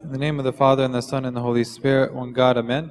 In the name of the Father, and the Son, and the Holy Spirit, one God, Amen.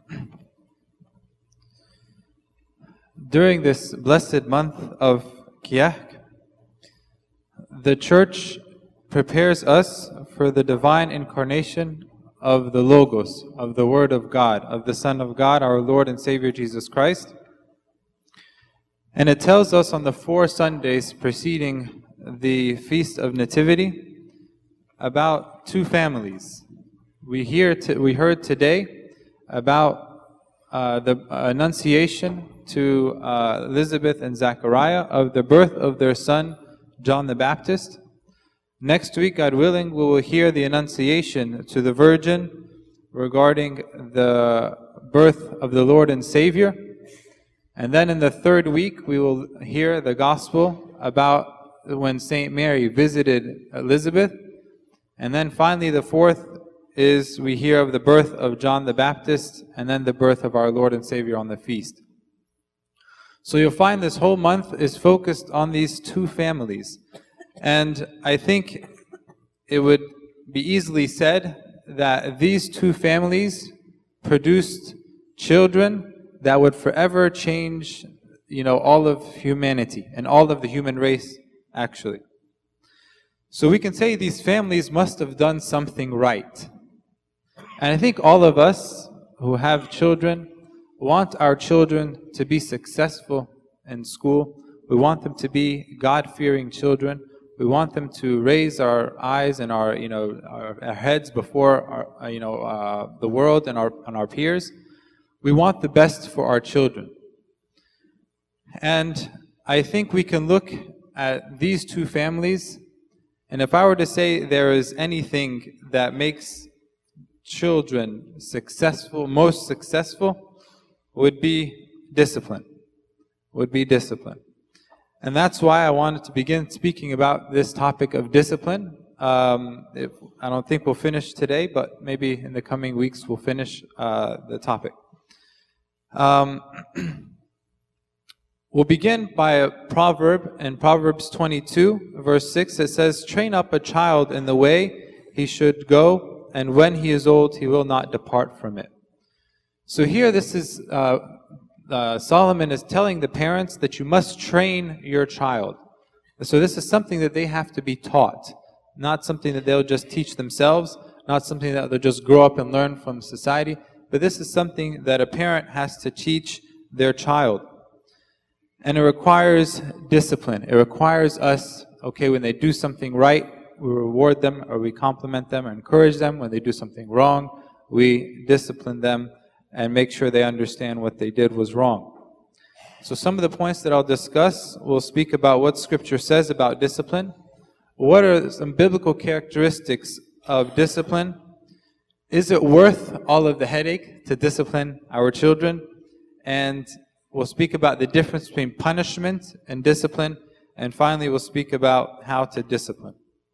During this blessed month of Kiyahk, the Church prepares us for the divine incarnation of the Logos, of the Word of God, of the Son of God, our Lord and Savior Jesus Christ. And it tells us on the 4 Sundays preceding the Feast of Nativity about 2 families. We heard today about the Annunciation to Elizabeth and Zachariah of the birth of their son, John the Baptist. Next week, God willing, we will hear the Annunciation to the Virgin regarding the birth of the Lord and Savior. And then in the 3rd week, we will hear the Gospel about when Saint Mary visited Elizabeth. And then finally, the 4th is we hear of the birth of John the Baptist, and then the birth of our Lord and Savior on the feast. So you'll find this whole month is focused on these 2 families. And I think it would be easily said that these 2 families produced children that would forever change, all of humanity and all of the human race, actually. So we can say these families must have done something right. And I think all of us who have children want our children to be successful in school. We want them to be God-fearing children. We want them to raise our eyes and our heads before the world and our peers. We want the best for our children. And I think we can look at these 2 families, and if I were to say there is anything that makes children successful, most successful, would be discipline. And that's why I wanted to begin speaking about this topic of discipline. I don't think we'll finish today, but maybe in the coming weeks we'll finish the topic. We'll begin by a proverb in Proverbs 22, verse 6. It says, "Train up a child in the way he should go, and when he is old, he will not depart from it." So here, this is Solomon is telling the parents that you must train your child. So this is something that they have to be taught, not something that they'll just teach themselves, not something that they'll just grow up and learn from society, but this is something that a parent has to teach their child. And it requires discipline. It requires us, when they do something right, we reward them or we compliment them or encourage them. When they do something wrong, we discipline them and make sure they understand what they did was wrong. So some of the points that I'll discuss, we'll speak about what Scripture says about discipline. What are some biblical characteristics of discipline? Is it worth all of the headache to discipline our children? And we'll speak about the difference between punishment and discipline. And finally, we'll speak about how to discipline.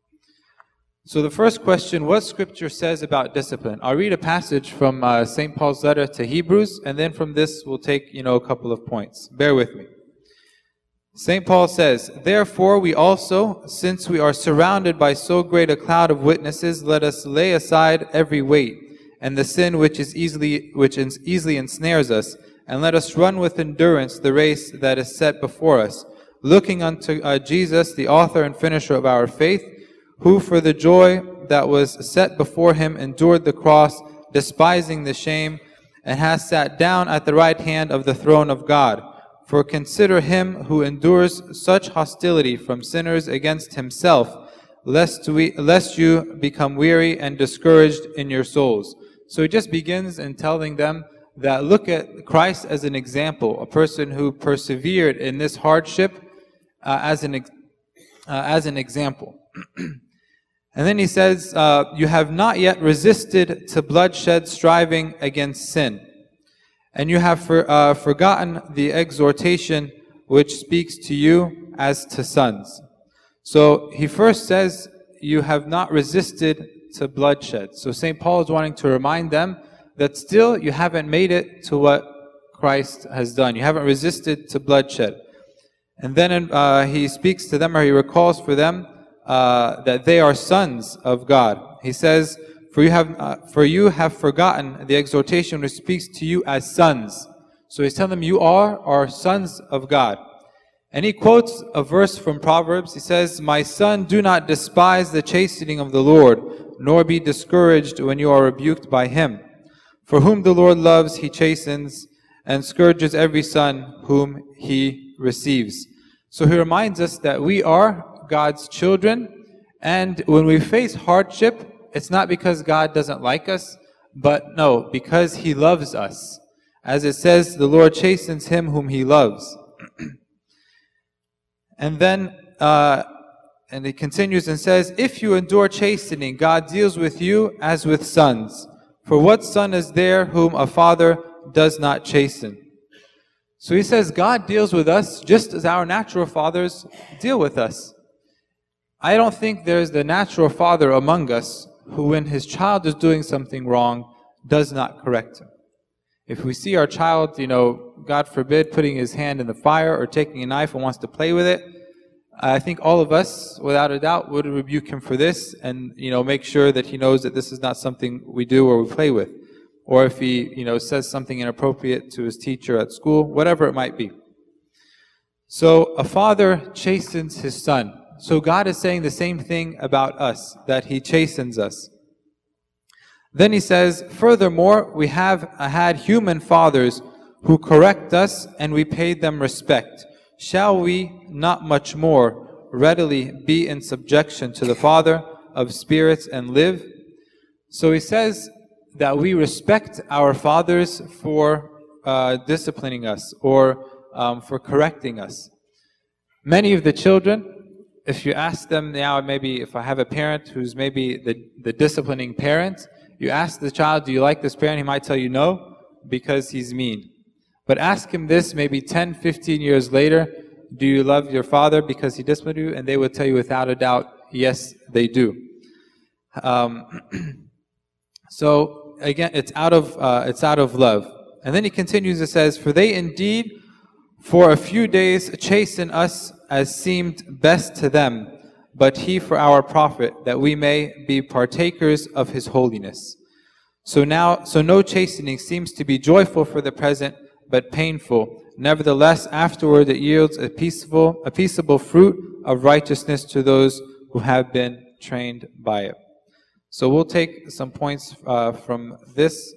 So the first question, what Scripture says about discipline? I'll read a passage from St. Paul's letter to Hebrews, and then from this we'll take, a couple of points. Bear with me. St. Paul says, "Therefore we also, since we are surrounded by so great a cloud of witnesses, let us lay aside every weight, and the sin which easily ensnares us, and let us run with endurance the race that is set before us, looking unto Jesus, the author and finisher of our faith, who for the joy that was set before him endured the cross, despising the shame, and has sat down at the right hand of the throne of God. For consider him who endures such hostility from sinners against himself, lest you become weary and discouraged in your souls." So he just begins in telling them that look at Christ as an example, a person who persevered in this hardship as an example. And then he says, "You have not yet resisted to bloodshed, striving against sin. And you have forgotten the exhortation which speaks to you as to sons." So he first says, you have not resisted to bloodshed. So St. Paul is wanting to remind them that still you haven't made it to what Christ has done. You haven't resisted to bloodshed. And then he speaks to them, or he recalls for them, that they are sons of God. He says, For you have forgotten the exhortation which speaks to you as sons. So he's telling them, you are sons of God. And he quotes a verse from Proverbs. He says, "My son, do not despise the chastening of the Lord, nor be discouraged when you are rebuked by him. For whom the Lord loves, he chastens, and scourges every son whom he receives." So he reminds us that we are God's children, and when we face hardship, it's not because God doesn't like us, but no, because he loves us. As it says, the Lord chastens him whom he loves. And then, and it continues and says, "If you endure chastening, God deals with you as with sons. For what son is there whom a father does not chasten?" So he says God deals with us just as our natural fathers deal with us. I don't think there's the natural father among us who, when his child is doing something wrong, does not correct him. If we see our child, God forbid, putting his hand in the fire or taking a knife and wants to play with it, I think all of us, without a doubt, would rebuke him for this and, make sure that he knows that this is not something we do or we play with. Or if he, says something inappropriate to his teacher at school, whatever it might be. So a father chastens his son. So God is saying the same thing about us, that he chastens us. Then he says, "Furthermore, we have had human fathers who correct us, and we paid them respect. Shall we not much more readily be in subjection to the Father of spirits and live?" So he says that we respect our fathers for disciplining us or for correcting us. Many of the children, if you ask them now, maybe if I have a parent who's maybe the disciplining parent, you ask the child, "Do you like this parent?" He might tell you no, because he's mean. But ask him this maybe 10, 15 years later, "Do you love your father because he disciplined you?" And they would tell you without a doubt, yes, they do. So again, it's out of love. And then he continues, it says, "For they indeed for a few days chasten us as seemed best to them, but he for our profit, that we may be partakers of his holiness. So no chastening seems to be joyful for the present, but painful. Nevertheless, afterward it yields a peaceable fruit of righteousness to those who have been trained by it." So we'll take some points from this.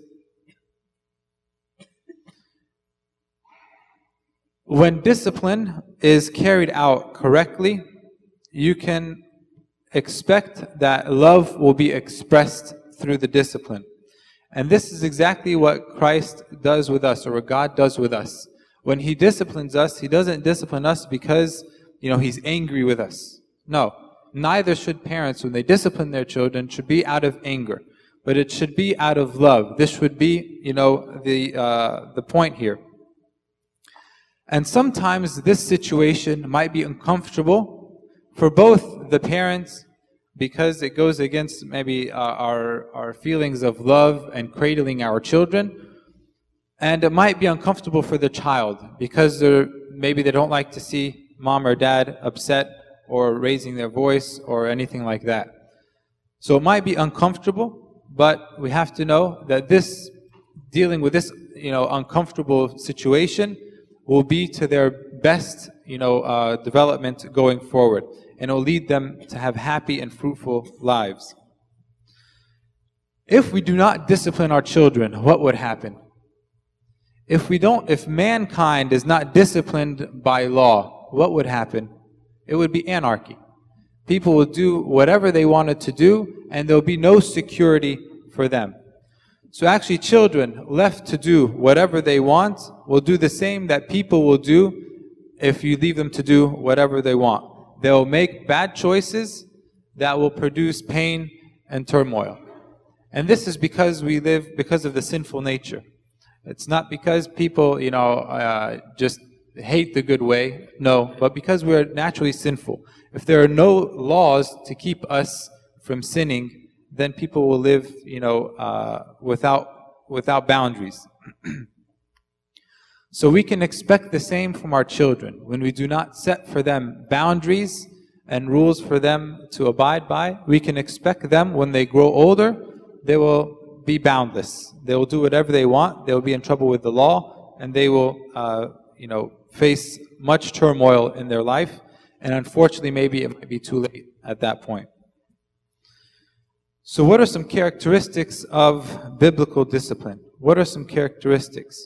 When discipline is carried out correctly, you can expect that love will be expressed through the discipline. And this is exactly what Christ does with us, or what God does with us. When he disciplines us, he doesn't discipline us because, he's angry with us. No, neither should parents, when they discipline their children, should be out of anger, but it should be out of love. This should be, the point here. And sometimes this situation might be uncomfortable for both the parents, because it goes against maybe our feelings of love and cradling our children. And it might be uncomfortable for the child, because maybe they don't like to see mom or dad upset or raising their voice or anything like that. So it might be uncomfortable, but we have to know that dealing with this uncomfortable situation will be to their best development going forward, and it will lead them to have happy and fruitful lives. If we do not discipline our children, what would happen? If mankind is not disciplined by law, what would happen? It would be anarchy. People will do whatever they wanted to do, and there will be no security for them. So actually, children left to do whatever they want will do the same that people will do if you leave them to do whatever they want. They'll make bad choices that will produce pain and turmoil. And this is because we live because of the sinful nature. It's not because people, just hate the good way. No, but because we're naturally sinful. If there are no laws to keep us from sinning, then people will live, without boundaries. So we can expect the same from our children. When we do not set for them boundaries and rules for them to abide by, we can expect them, when they grow older, they will be boundless. They will do whatever they want. They will be in trouble with the law, and they will, face much turmoil in their life. And unfortunately, maybe it might be too late at that point. So what are some characteristics of biblical discipline? What are some characteristics?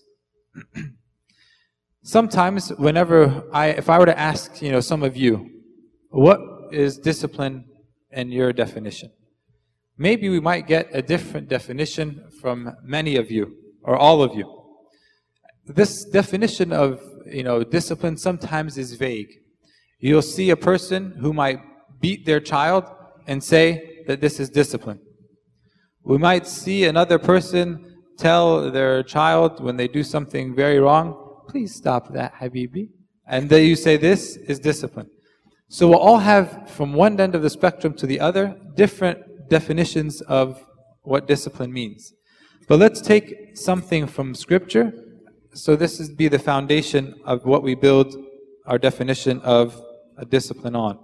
Sometimes, if I were to ask, some of you, what is discipline in your definition? Maybe we might get a different definition from many of you, or all of you. This definition of, discipline sometimes is vague. You'll see a person who might beat their child and say that this is discipline. We might see another person tell their child when they do something very wrong, please stop that, Habibi. And then you say this is discipline. So we'll all have, from one end of the spectrum to the other, different definitions of what discipline means. But let's take something from Scripture. So this is be the foundation of what we build our definition of a discipline on.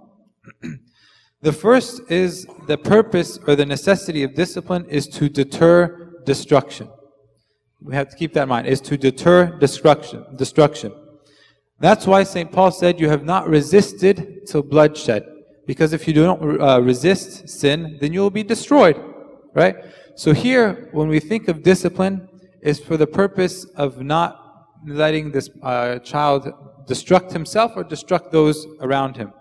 The first is the purpose or the necessity of discipline is to deter destruction. We have to keep that in mind, is to deter destruction. That's why St. Paul said, you have not resisted till bloodshed. Because if you don't resist sin, then you will be destroyed. Right? So here, when we think of discipline, is for the purpose of not letting this child destruct himself or destruct those around him.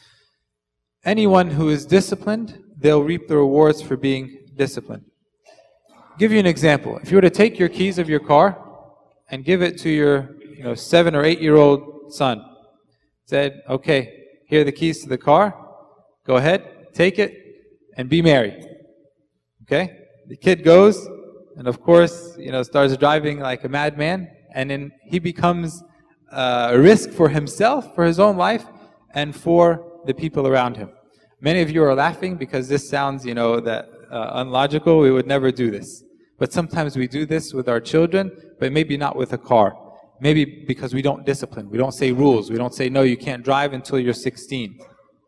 Anyone who is disciplined, they'll reap the rewards for being disciplined. I'll give you an example. If you were to take your keys of your car and give it to your 7 or 8 year old son, said, okay, here are the keys to the car, go ahead, take it, and be merry. Okay? The kid goes, and of course, starts driving like a madman, and then he becomes a risk for himself, for his own life, and for the people around him. Many of you are laughing because this sounds, unlogical. We would never do this. But sometimes we do this with our children, but maybe not with a car. Maybe because we don't discipline. We don't say rules. We don't say, no, you can't drive until you're 16.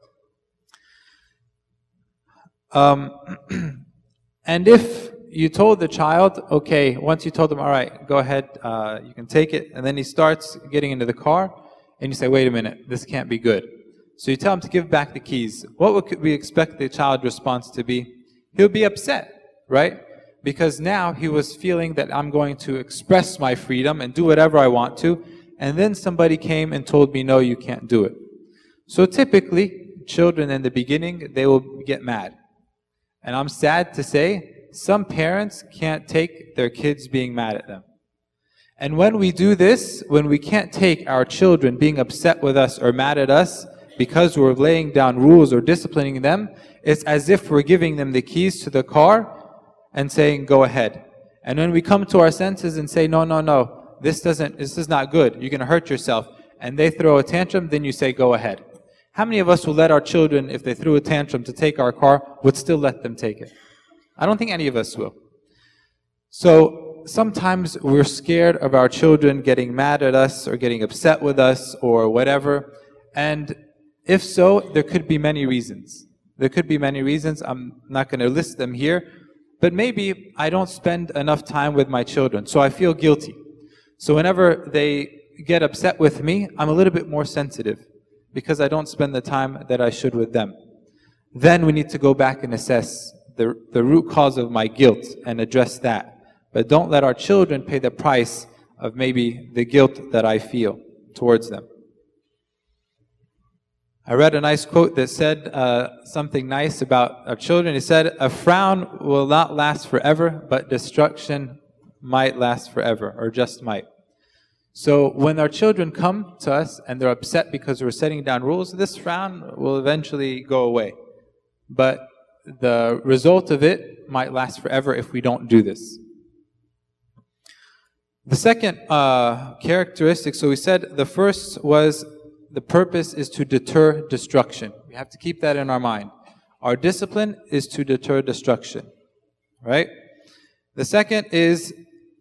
And if you told the child, okay, once you told him, all right, go ahead, you can take it, and then he starts getting into the car, and you say, wait a minute, this can't be good. So you tell him to give back the keys. What would we expect the child's response to be? He'll be upset, right? Because now he was feeling that I'm going to express my freedom and do whatever I want to, and then somebody came and told me, no, you can't do it. So typically, children in the beginning, they will get mad. And I'm sad to say, some parents can't take their kids being mad at them. And when we do this, when we can't take our children being upset with us or mad at us because we're laying down rules or disciplining them, it's as if we're giving them the keys to the car and saying, go ahead. And when we come to our senses and say, no, this is not good, you're going to hurt yourself, and they throw a tantrum, then you say, go ahead. How many of us will let our children, if they threw a tantrum to take our car, would still let them take it? I don't think any of us will. So sometimes we're scared of our children getting mad at us or getting upset with us or whatever. And if so, there could be many reasons. There could be many reasons. I'm not going to list them here. But maybe I don't spend enough time with my children, so I feel guilty. So whenever they get upset with me, I'm a little bit more sensitive because I don't spend the time that I should with them. Then we need to go back and assess the root cause of my guilt and address that. But don't let our children pay the price of maybe the guilt that I feel towards them. I read a nice quote that said something nice about our children. It said, a frown will not last forever, but destruction might last forever, or just might. So when our children come to us and they're upset because we're setting down rules, this frown will eventually go away. But the result of it might last forever if we don't do this. The second characteristic, so we said the first was the purpose is to deter destruction. We have to keep that in our mind. Our discipline is to deter destruction, right? The second is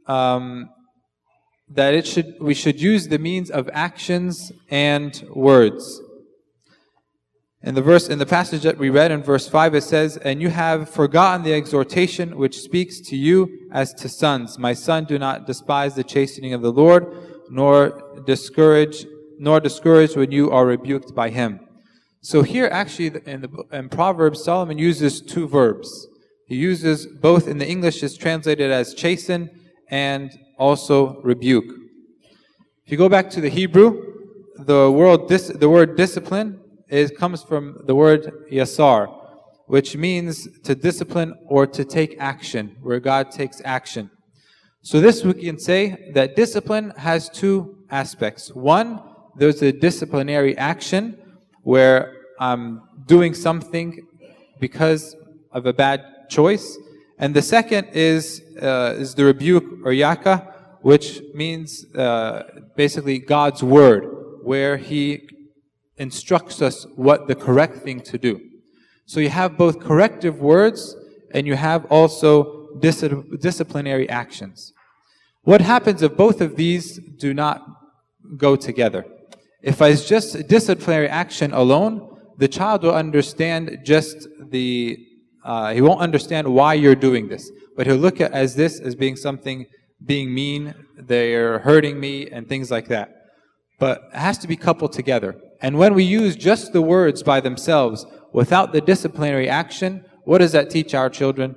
that we should use the means of actions and words. In the passage that we read in verse 5, it says, "And you have forgotten the exhortation which speaks to you as to sons. My son, do not despise the chastening of the Lord, nor discourage when you are rebuked by him." So here actually in Proverbs, Solomon uses two verbs. He uses both, in the English is translated as chasten and also rebuke. If you go back to the Hebrew, the word discipline comes from the word yasar, which means to discipline or to take action, where God takes action. So this we can say that discipline has two aspects. One, there's a disciplinary action where I'm doing something because of a bad choice. And the second is the rebuke or yaka, which means basically God's word, where He instructs us what the correct thing to do. So you have both corrective words and you have also disciplinary actions. What happens if both of these do not go together? If it's just disciplinary action alone, the child will understand he won't understand why you're doing this, but he'll look at this as being something, being mean, they're hurting me, and things like that. But it has to be coupled together. And when we use just the words by themselves, without the disciplinary action, what does that teach our children?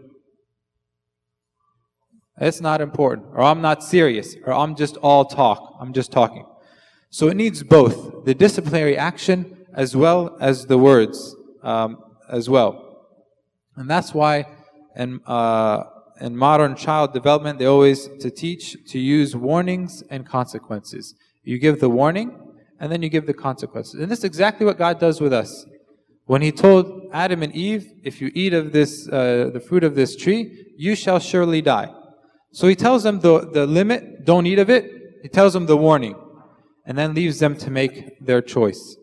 It's not important, or I'm not serious, or I'm just all talk, I'm just talking. So it needs both, the disciplinary action as well as the words as well. And that's why in modern child development, they always teach to use warnings and consequences. You give the warning, and then you give the consequences. And this is exactly what God does with us. When He told Adam and Eve, if you eat of this, the fruit of this tree, you shall surely die. So He tells them the limit, don't eat of it. He tells them the warning, and then leaves them to make their choice.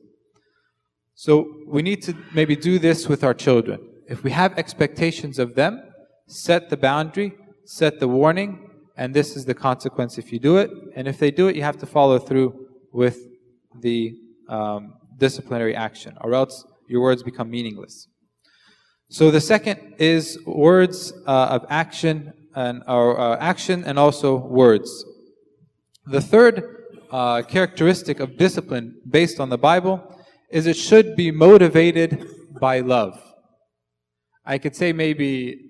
So we need to maybe do this with our children. If we have expectations of them, set the boundary, set the warning, and this is the consequence if you do it. And if they do it, you have to follow through with the disciplinary action, or else your words become meaningless. So the second is words of action, action and also words. The third characteristic of discipline based on the Bible is it should be motivated by love. I could say maybe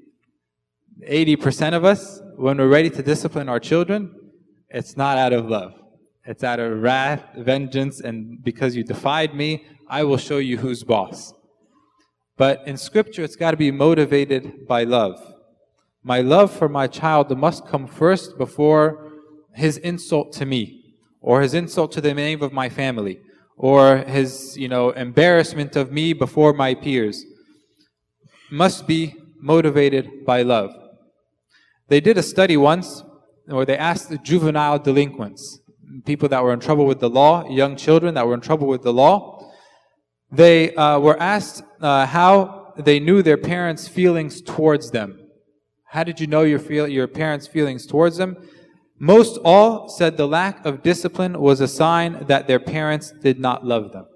80% of us, when we're ready to discipline our children, it's not out of love. It's out of wrath, vengeance, and because you defied me, I will show you who's boss. But in Scripture, it's got to be motivated by love. My love for my child must come first before his insult to me, or his insult to the name of my family, or his, embarrassment of me before my peers. Must be motivated by love. They did a study once where they asked the juvenile delinquents, people that were in trouble with the law, young children that were in trouble with the law. They were asked how they knew their parents' feelings towards them. How did you know your parents' feelings towards them? Most all said the lack of discipline was a sign that their parents did not love them.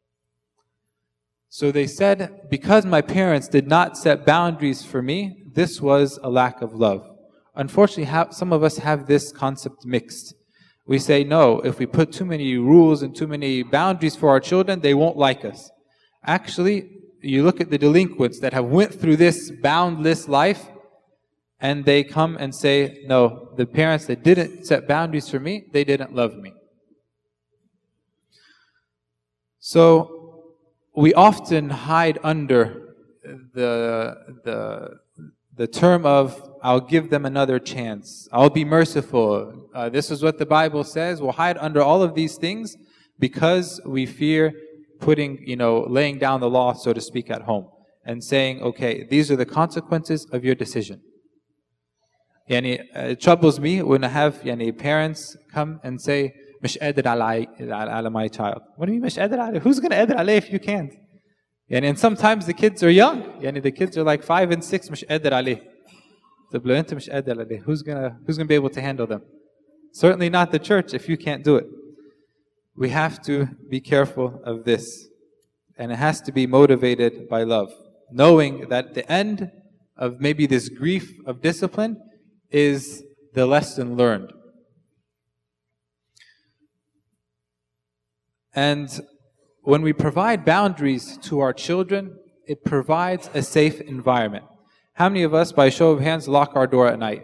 So they said, because my parents did not set boundaries for me, this was a lack of love. Unfortunately, some of us have this concept mixed. We say, no, if we put too many rules and too many boundaries for our children, they won't like us. Actually, you look at the delinquents that have went through this boundless life, and they come and say, no, the parents that didn't set boundaries for me, they didn't love me. So we often hide under the term of, I'll give them another chance. I'll be merciful. This is what the Bible says. We'll hide under all of these things because we fear laying down the law, so to speak, at home and saying, okay, these are the consequences of your decision. It troubles me when I have parents come and say, مش قادر على my child. What do you mean مش قادر عليه? Who's going to قادر عليه if you can't? And sometimes the kids are young. The kids are like 5 and 6. مش قادر عليه. Who's gonna be able to handle them? Certainly not the church if you can't do it. We have to be careful of this. and it has to be motivated by love, knowing that the end of maybe this grief of discipline is the lesson learned. And when we provide boundaries to our children, it provides a safe environment. How many of us, by a show of hands, lock our door at night?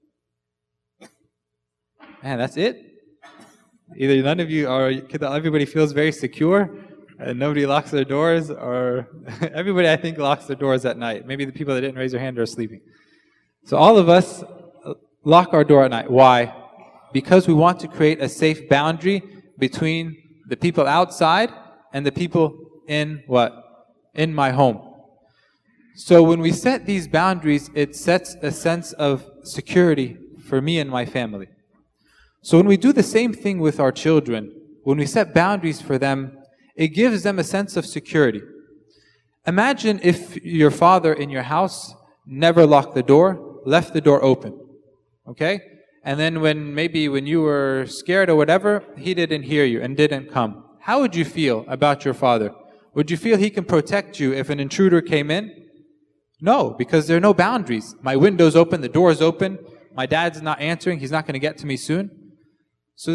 Man, that's it? Either none of you, or everybody feels very secure, and nobody locks their doors, or everybody, I think, locks their doors at night. Maybe the people that didn't raise their hand are sleeping. So all of us lock our door at night. Why? Because we want to create a safe boundary between the people outside and the people in what? In my home. So when we set these boundaries, it sets a sense of security for me and my family. So when we do the same thing with our children, when we set boundaries for them, it gives them a sense of security. Imagine if your father in your house never locked the door, left the door open. Okay? And then when you were scared or whatever, he didn't hear you and didn't come. How would you feel about your father? Would you feel he can protect you if an intruder came in? No, because there are no boundaries. My window's open, the door's open, my dad's not answering, he's not going to get to me soon. So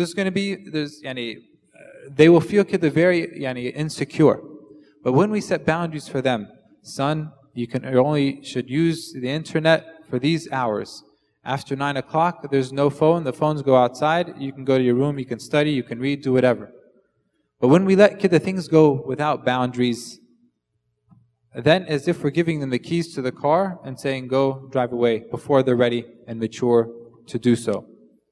they will feel very insecure. But when we set boundaries for them, son, you only should use the internet for these hours. After 9 o'clock, there's no phone, the phones go outside, you can go to your room, you can study, you can read, do whatever. But when we let the things go without boundaries, then as if we're giving them the keys to the car and saying, go drive away, before they're ready and mature to do so.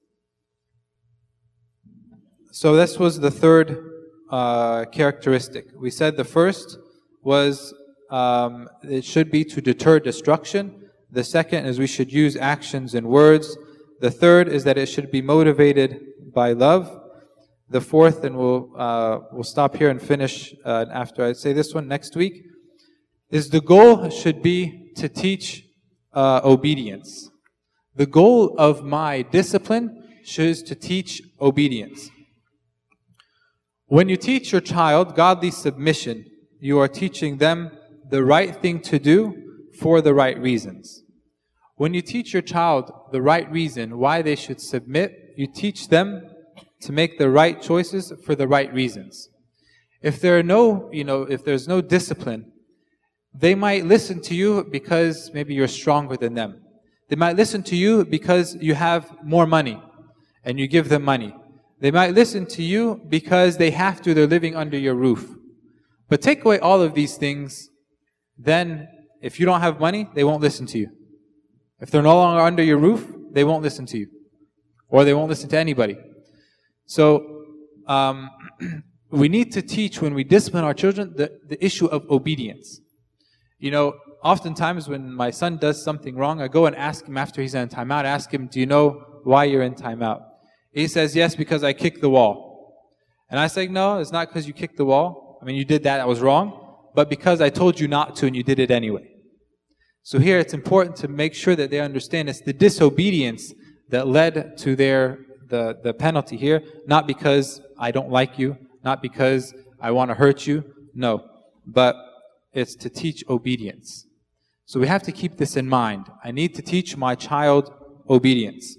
So this was the third characteristic. We said the first was it should be to deter destruction. The second is we should use actions and words. The third is that it should be motivated by love. The fourth, and we'll stop here and finish after I say this one next week, is the goal should be to teach obedience. The goal of my discipline is to teach obedience. When you teach your child godly submission, you are teaching them the right thing to do for the right reasons. When you teach your child the right reason why they should submit, you teach them to make the right choices for the right reasons. If there's no discipline, they might listen to you because maybe you're stronger than them. They might listen to you because you have more money and you give them money. They might listen to you because they're living under your roof. But take away all of these things, then if you don't have money, they won't listen to you. If they're no longer under your roof, they won't listen to you. Or they won't listen to anybody. So, we need to teach, when we discipline our children, the issue of obedience. Oftentimes when my son does something wrong, I go and ask him after he's in timeout, ask him, do you know why you're in timeout? He says, yes, because I kicked the wall. And I say, no, it's not because you kicked the wall. I mean, you did that was wrong. But because I told you not to and you did it anyway. So here it's important to make sure that they understand it's the disobedience that led to the penalty here, not because I don't like you, not because I want to hurt you, no, but it's to teach obedience. So we have to keep this in mind. I need to teach my child obedience.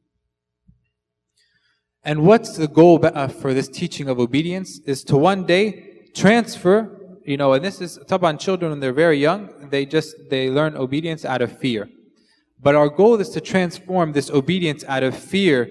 And what's the goal for this teaching of obedience? Is to one day transfer, and this is Taban children when they're very young, they learn obedience out of fear. But our goal is to transform this obedience out of fear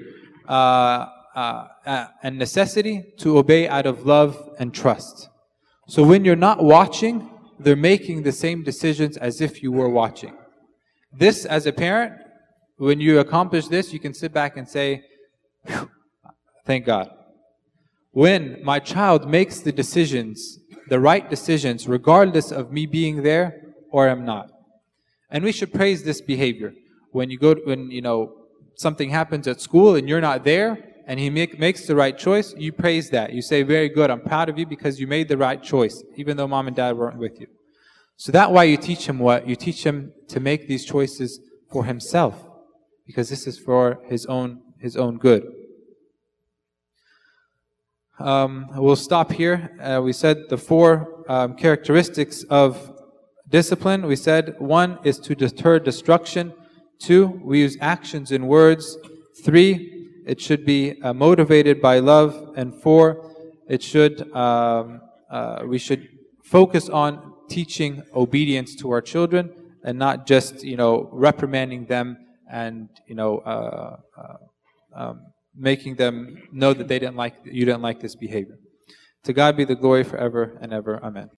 and necessity to obey out of love and trust. So when you're not watching, they're making the same decisions as if you were watching. This, as a parent, when you accomplish this, you can sit back and say, thank God. When my child makes the decisions, the right decisions, regardless of me being there or am not. And we should praise this behavior. When something happens at school and you're not there, and he makes the right choice, you praise that. You say, very good, I'm proud of you because you made the right choice, even though mom and dad weren't with you. So that's why you teach him what? You teach him to make these choices for himself, because this is for his own good. We'll stop here. We said the four characteristics of discipline. We said 1 is to deter destruction. 2, we use actions and words. 3, it should be motivated by love. And 4, it should we should focus on teaching obedience to our children and not just reprimanding them and making them know that you didn't like this behavior. To God be the glory forever and ever. Amen.